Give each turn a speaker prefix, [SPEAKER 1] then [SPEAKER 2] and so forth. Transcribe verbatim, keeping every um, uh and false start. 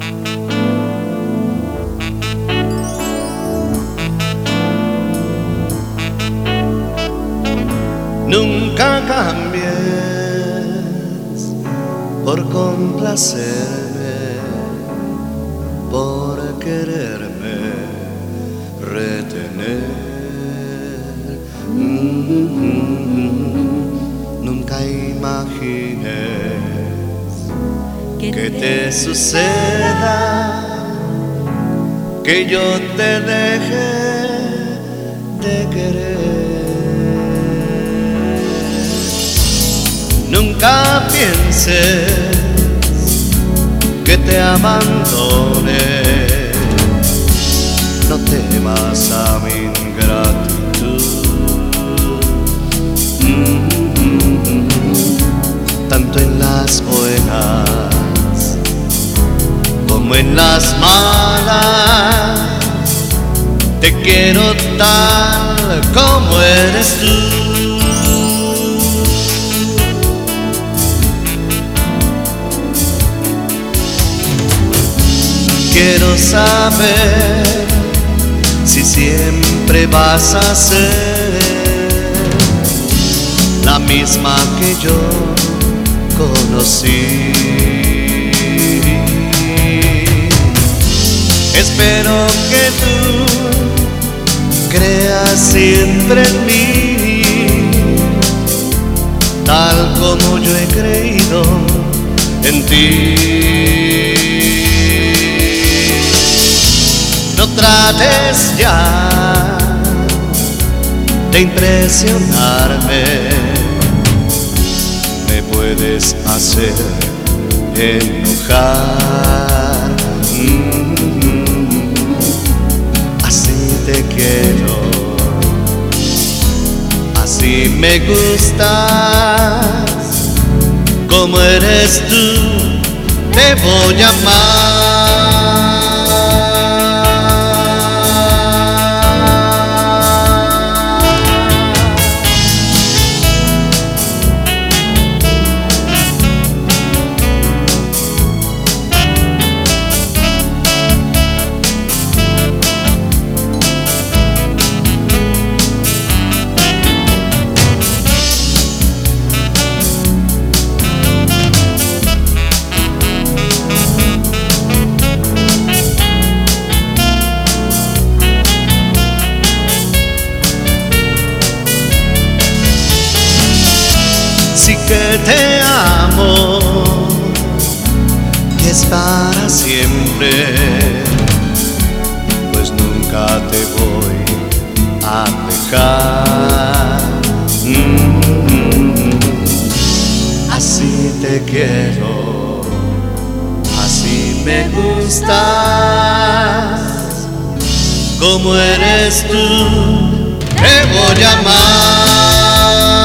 [SPEAKER 1] Nunca cambies por complacerme, por quererme retener. Mm-hmm. Nunca imagines que te suceda que yo te deje de querer. Nunca pienses que te abandone, no temas a mi ingratitud. Mm-hmm. Tanto en las buenas como en las malas, te quiero tal como eres tú. Quiero saber si siempre vas a ser la misma que yo conocí. Espero que tú creas siempre en mí, tal como yo he creído en ti. No trates ya de impresionarme, me puedes hacer enojar. Mm-hmm. Así te quiero, así me gustas, como eres tú, te voy a amar. Sí que te amo y es para siempre, pues nunca te voy a dejar. Mm-hmm. Así te quiero, así me gustas, como eres tú, te voy a amar.